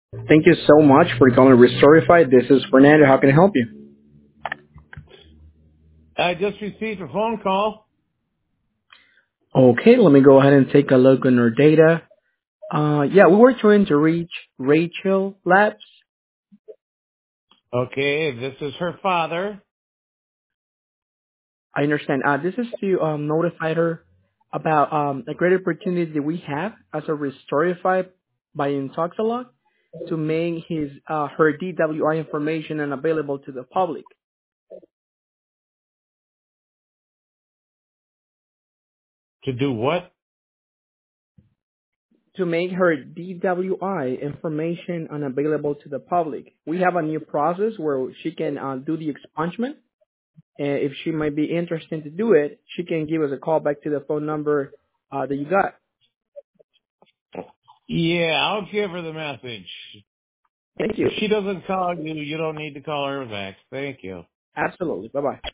Thank you so much for calling Restorify. This is Fernando. How can I help you? I just received a phone call. Okay, let me go ahead and take a look on our data. Yeah, we were trying to reach Rachel Labs. Okay, this is her father. I understand. This is to notify her about a great opportunity that we have as a Restorify by Intoxalog to make her DWI information unavailable to the public. To do what? To make her DWI information unavailable to the public. We have a new process where she can do the expungement. And if she might be interested to do it, she can give us a call back to the phone number that you got. Yeah, I'll give her the message. Thank you. If she doesn't call you, you don't need to call her back. Thank you. Absolutely. Bye-bye.